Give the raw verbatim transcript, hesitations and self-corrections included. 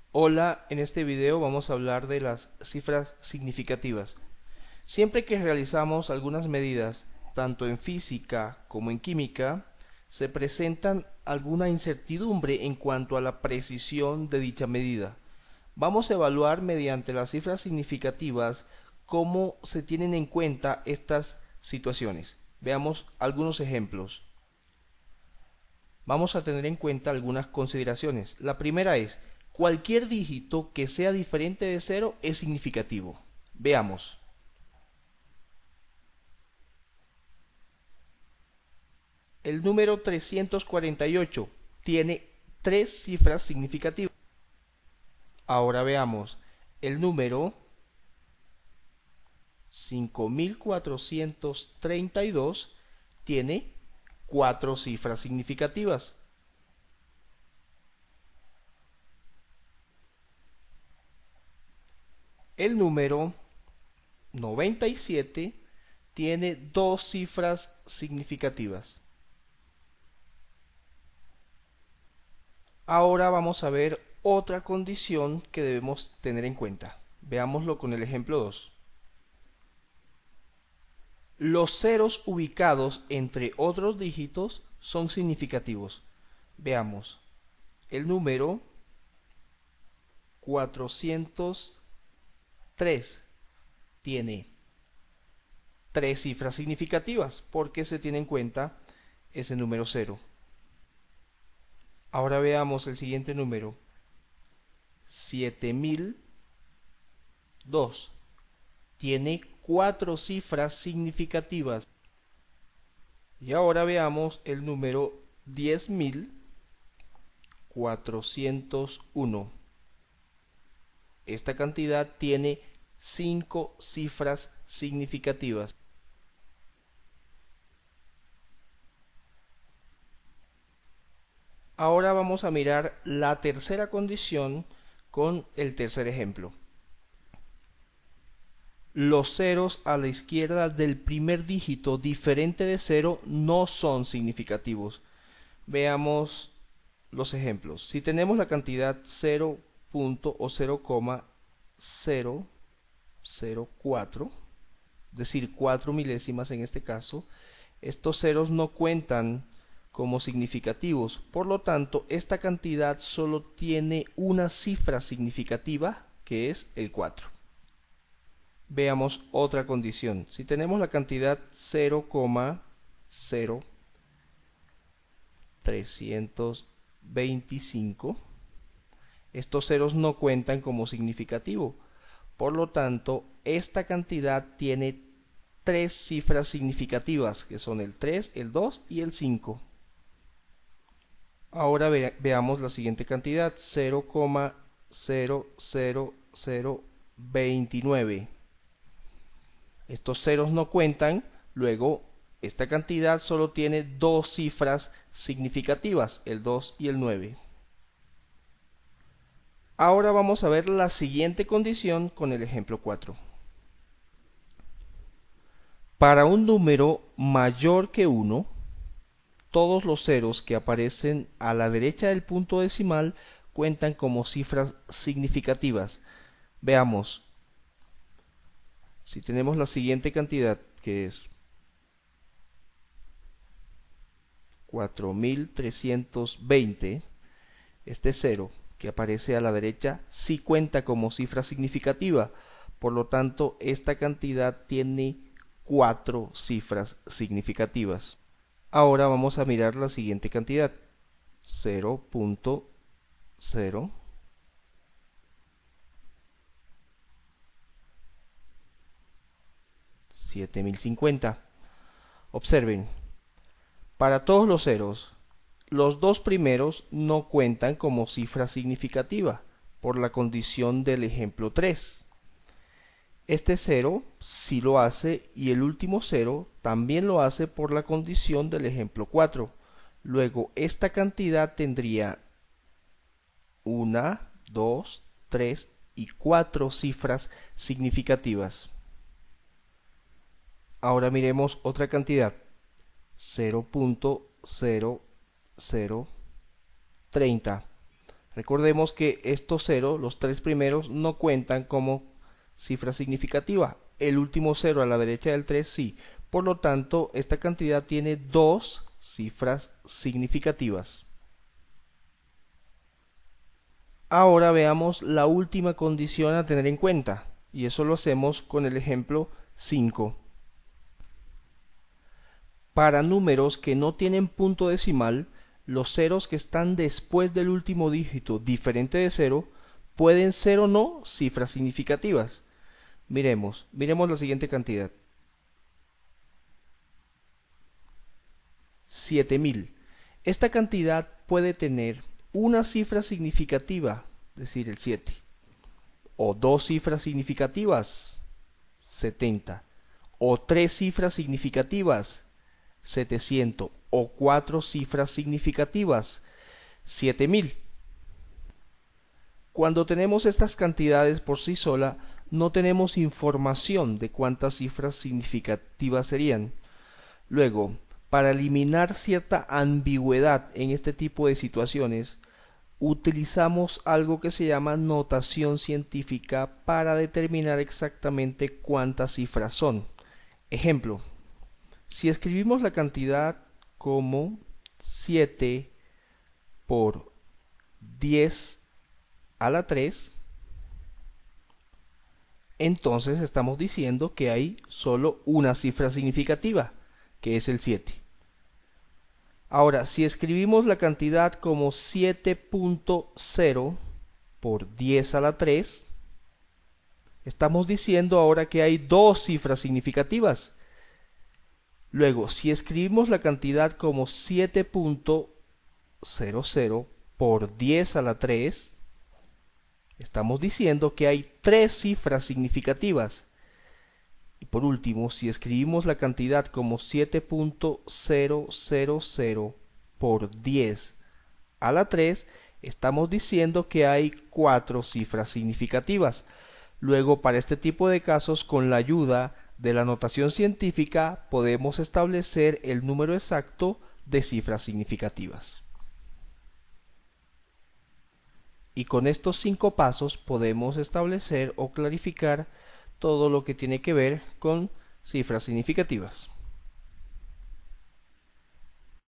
Hola, en este video vamos a hablar de las cifras significativas. Siempre que realizamos algunas medidas, tanto en física como en química, se presentan alguna incertidumbre en cuanto a la precisión de dicha medida. Vamos a evaluar mediante las cifras significativas cómo se tienen en cuenta estas situaciones. Veamos algunos ejemplos. Vamos a tener en cuenta algunas consideraciones. La primera es, cualquier dígito que sea diferente de cero es significativo. Veamos. El número trescientos cuarenta y ocho tiene tres cifras significativas. Ahora veamos. El número cinco mil cuatrocientos treinta y dos tiene cuatro cifras significativas. El número noventa y siete tiene dos cifras significativas. Ahora vamos a ver otra condición que debemos tener en cuenta. Veámoslo con el ejemplo dos. Los ceros ubicados entre otros dígitos son significativos. Veamos. El número cuatrocientos tres tiene tres cifras significativas porque se tiene en cuenta ese número cero. Ahora veamos el siguiente número. siete mil dos tiene cuatro cifras significativas. Y ahora veamos el número diez mil cuatrocientos uno. Esta cantidad tiene cinco cifras significativas. Ahora vamos a mirar la tercera condición con el tercer ejemplo. Los ceros a la izquierda del primer dígito diferente de cero no son significativos. Veamos los ejemplos. Si tenemos la cantidad cero punto o cero coma cero cero cuatro, es decir, cuatro milésimas en este caso, estos ceros no cuentan como significativos. Por lo tanto, esta cantidad solo tiene una cifra significativa, que es el cuatro. Veamos otra condición. Si tenemos la cantidad cero coma cero trescientos veinticinco, estos ceros no cuentan como significativo. Por lo tanto, esta cantidad tiene tres cifras significativas, que son el tres, el dos y el cinco. Ahora ve veamos la siguiente cantidad, cero coma cero cero cero veintinueve. Estos ceros no cuentan, luego esta cantidad solo tiene dos cifras significativas, el dos y el nueve. Ahora vamos a ver la siguiente condición con el ejemplo cuatro. Para un número mayor que uno, todos los ceros que aparecen a la derecha del punto decimal cuentan como cifras significativas. Veamos. Si tenemos la siguiente cantidad, que es cuatro mil trescientos veinte, este cero que aparece a la derecha sí cuenta como cifra significativa. Por lo tanto, esta cantidad tiene cuatro cifras significativas. Ahora vamos a mirar la siguiente cantidad, cero punto cero siete mil cincuenta. Observen, para todos los ceros, los dos primeros no cuentan como cifra significativa por la condición del ejemplo tres. Este cero sí lo hace y el último cero también lo hace por la condición del ejemplo cuatro. Luego esta cantidad tendría una, dos, tres y cuatro cifras significativas. Ahora miremos otra cantidad, cero punto cero cero treinta. Recordemos que estos ceros, los tres primeros, no cuentan como cifra significativa. El último cero a la derecha del tres sí. Por lo tanto, esta cantidad tiene dos cifras significativas. Ahora veamos la última condición a tener en cuenta, y eso lo hacemos con el ejemplo cinco. Para números que no tienen punto decimal, los ceros que están después del último dígito diferente de cero pueden ser o no cifras significativas. Miremos, miremos la siguiente cantidad. siete mil. Esta cantidad puede tener una cifra significativa, es decir, el siete, o dos cifras significativas, setenta, o tres cifras significativas, setecientos, o cuatro cifras significativas, siete mil. Cuando tenemos estas cantidades por sí sola, no tenemos información de cuántas cifras significativas serían. Luego, para eliminar cierta ambigüedad en este tipo de situaciones, utilizamos algo que se llama notación científica para determinar exactamente cuántas cifras son. Ejemplo, si escribimos la cantidad como siete por diez a la tres, entonces estamos diciendo que hay solo una cifra significativa, que es el siete. Ahora, si escribimos la cantidad como siete punto cero por diez a la tres, estamos diciendo ahora que hay dos cifras significativas. Luego, si escribimos la cantidad como siete punto cero cero por diez a la tres, estamos diciendo que hay tres cifras significativas. Y por último, si escribimos la cantidad como siete punto cero cero cero por diez a la tres, estamos diciendo que hay cuatro cifras significativas. Luego, para este tipo de casos, con la ayuda de la notación científica, podemos establecer el número exacto de cifras significativas. Y con estos cinco pasos podemos establecer o clarificar todo lo que tiene que ver con cifras significativas.